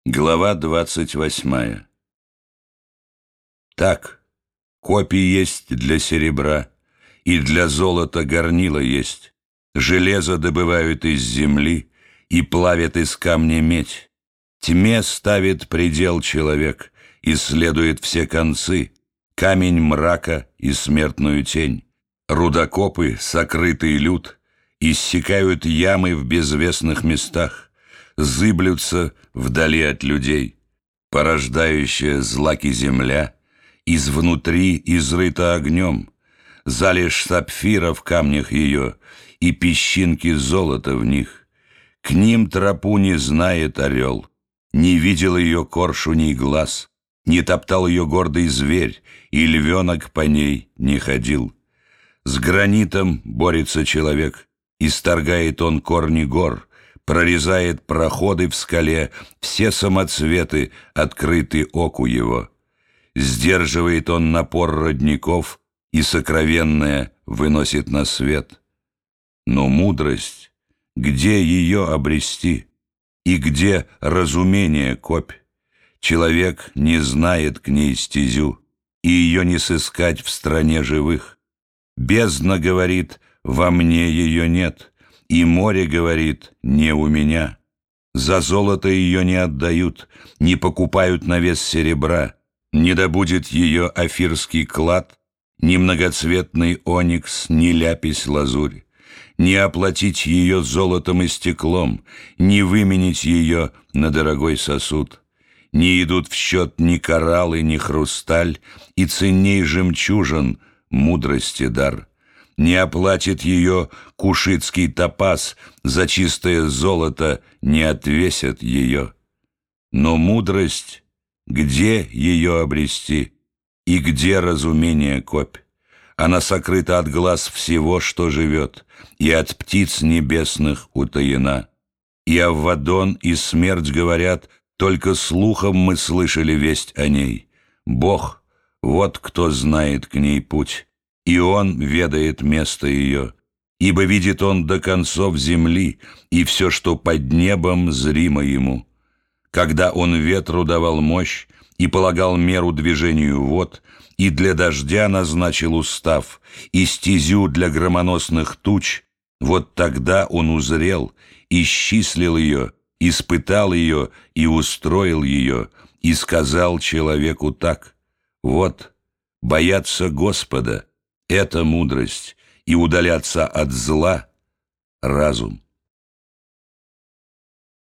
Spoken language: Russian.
Глава 28. Так, копий есть для серебра, и для золота горнила есть. Железо добывают из земли и плавят из камня медь. Тьме ставит предел человек, исследует все концы, камень мрака и смертную тень. Рудокопы, сокрытый люд, иссекают ямы в безвестных местах, зыблются вдали от людей. Порождающая злаки земля изнутри изрыта огнем, залежь сапфира в камнях ее и песчинки золота в них. К ним тропу не знает орел, не видел ее коршуней глаз, не топтал ее гордый зверь, и львенок по ней не ходил. С гранитом борется человек, исторгает он корни гор, прорезает проходы в скале, все самоцветы открыты оку его. Сдерживает он напор родников и сокровенное выносит на свет. Но мудрость, где ее обрести? И где разумение копь? Человек не знает к ней стезю, и ее не сыскать в стране живых. Бездна говорит, во мне ее нет, и море говорит, не у меня. За золото ее не отдают, не покупают на вес серебра, не добудет ее офирский клад, ни многоцветный оникс, ни ляпись-лазурь, не оплатить ее золотом и стеклом, не выменить ее на дорогой сосуд. Не идут в счет ни кораллы, ни хрусталь, и ценней жемчужин мудрости дар. Не оплатит ее кушитский топаз, за чистое золото не отвесят ее. Но мудрость, где ее обрести, и где разумение копь? Она сокрыта от глаз всего, что живет, и от птиц небесных утаена. И Аввадон, и смерть говорят, только слухом мы слышали весть о ней. Бог, вот кто знает к ней путь, и Он ведает место ее, ибо видит Он до концов земли, и все, что под небом, зримо Ему. Когда Он ветру давал мощь и полагал меру движению вод, и для дождя назначил устав, и стезю для громоносных туч, вот тогда Он узрел, исчислил ее, испытал ее и устроил ее, и сказал человеку так: вот, бояться Господа — это мудрость, и удаляться от зла — разум.